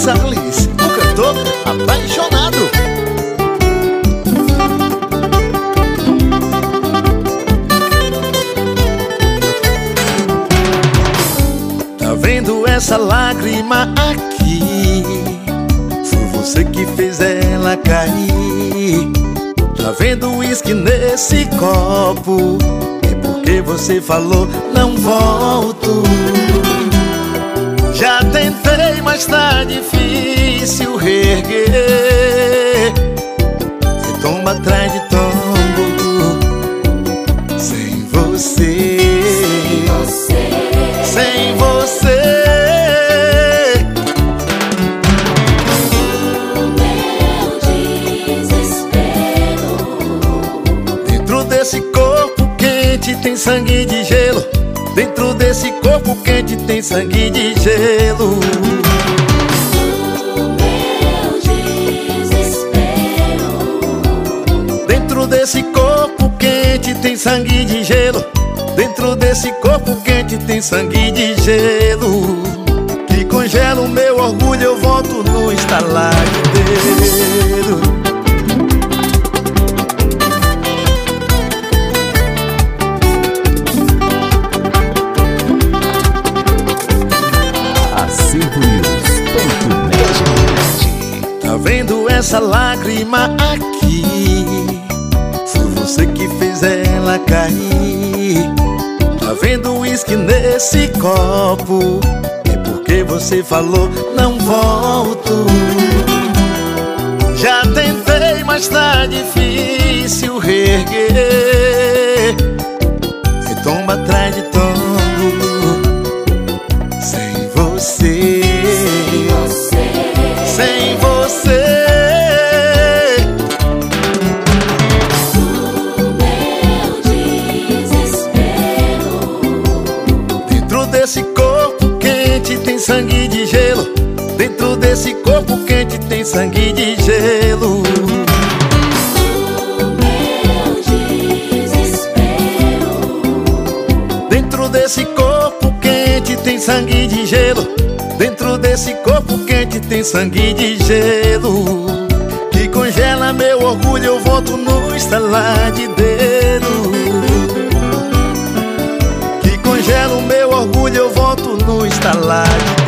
Salles, o cantor apaixonado. Tá vendo essa lágrima aqui? Foi você que fez ela cair. Tá vendo o uísque nesse copo? É porque você falou não volto. Já tentei, mas tá difícil reerguer. É tombo atrás de tombo. Sem você, sem você. O meu desespero. Dentro desse corpo quente tem sangue de gelo. Dentro desse corpo quente tem sangue de gelo. O meu desespero. Dentro desse corpo quente tem sangue de gelo. Dentro desse corpo quente tem sangue de gelo. Que congela o meu orgulho, eu volto no estalar de dedo. Tá vendo essa lágrima aqui? Foi você que fez ela cair. Tá vendo o uísque nesse copo? É porque você falou não volto. Já tentei, mas tá difícil reerguer. É tombo atrás de tombo. Sem você, sem você. O meu desespero. Dentro desse corpo quente tem sangue de gelo. Dentro desse corpo quente tem sangue de gelo. O meu desespero. Dentro desse corpo quente tem sangue de gelo. Dentro desse corpo quente tem sangue de gelo. Que congela meu orgulho, eu volto no estalar de dedo. Que congela o meu orgulho, eu volto no estalar de dedo.